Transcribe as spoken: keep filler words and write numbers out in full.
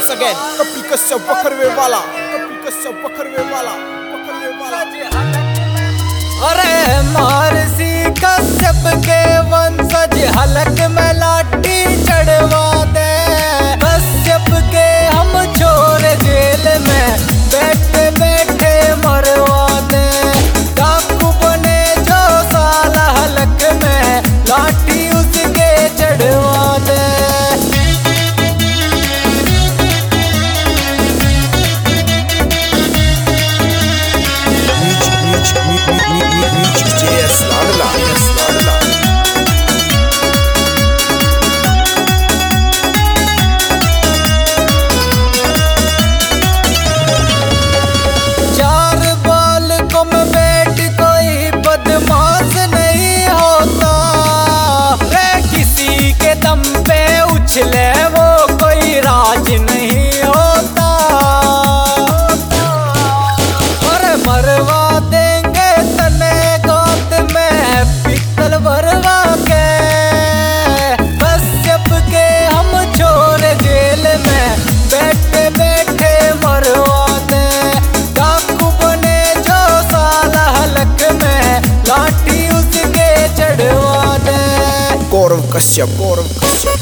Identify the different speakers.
Speaker 1: once again. Kapi Kashyap पकड़वे वाला, Kapi Kashyap पकड़वे वाला, पकड़वे वाला।
Speaker 2: अरे महर्षि कश्यप के वंशज हलक में लाठी चढ़वा दे। कश्यप के हम छोड़ जेल में बैठे बैठे मरवा दे। डाकू बने जो साला हलक में लाठी उसके चढ़वा दे। उछले वो कोई राज नहीं होता। और मरवा देंगे तने गोद में पित्तल भरवा के। कश्यप के हम छोड़ जेल में बैठे बैठे मरवा दे। डाकू बने जो साला हलक में लाठी उसके चढ़वा दे।
Speaker 1: गौरव कश्यप, गौरव कश्यप।